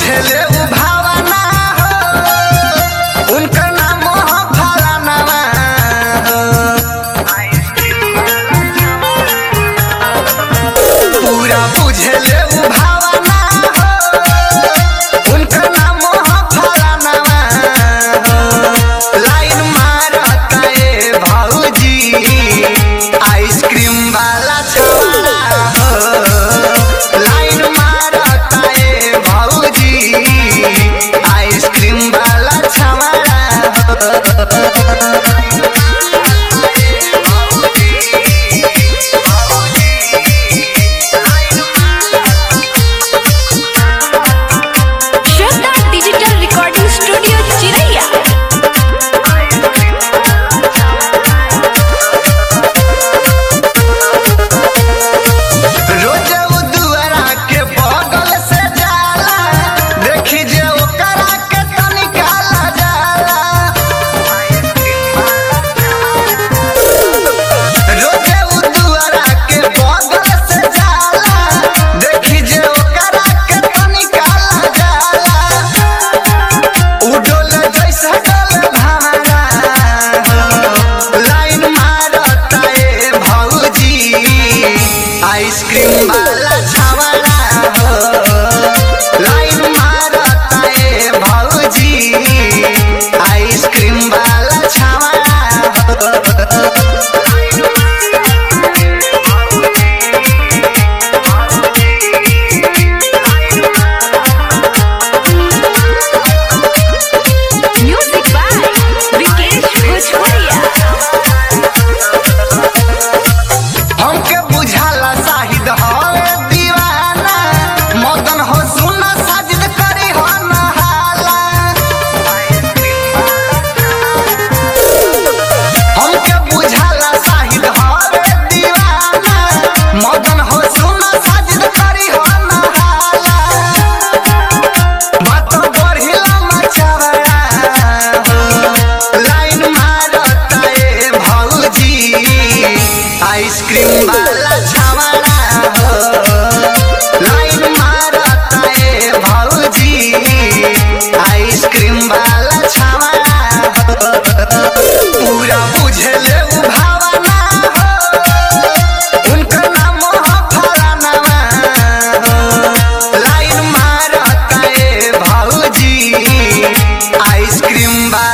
बुझले उ भावना हो, उनका नाम हो फलाना हो। पूरा बुझले उ भावना हो, उनका नाम हो फलाना हो। लाइन मारता ए भौजी आइसक्रीम वाला छवाड़ा हो। लाइन मारता ए भौजी आइसक्रीम वाला छवाड़ा हो। श्रद्धा डिजिटल रिकॉर्डिंग स्टूडियो चिरैया। रोज उ दुआरा के बगल से जाला, देखी जे ओकरा के तनिका जाला। रोज उ दुआरा के बगल से जाला, देखी जे ओकरा के तनिका जाला। उ डोल जैसा डोल भांगा हो। लाइन मारता ए भौजी आइसक्रीम वाला छवाड़ा हो। लाइन मारता ए भौजी आइसक्रीम वाला छवाड़ा हो। म्यूजिक बाय विकेश भोजपुरिया। हमके बुझाला साहिद हवे दीवाना, मदन हो सुना साजिद करी हो नहाला। हमके बुझाला साहिद हवे दीवाना, मदन हो सुना साजिद करी हो नहाला। बात बढ़िला मचावड़ा हो। लाइन मारता ए भौजी आइसक्रीम वाला छवाड़ा हो। लाइन मारता ए भौजी आइसक्रीम वाला छवाड़ा हो। पूरा बुझले उ भावना हो, उनका नाम हो फलाना हो। लाइन मारता ए भौजी आइसक्रीम वाला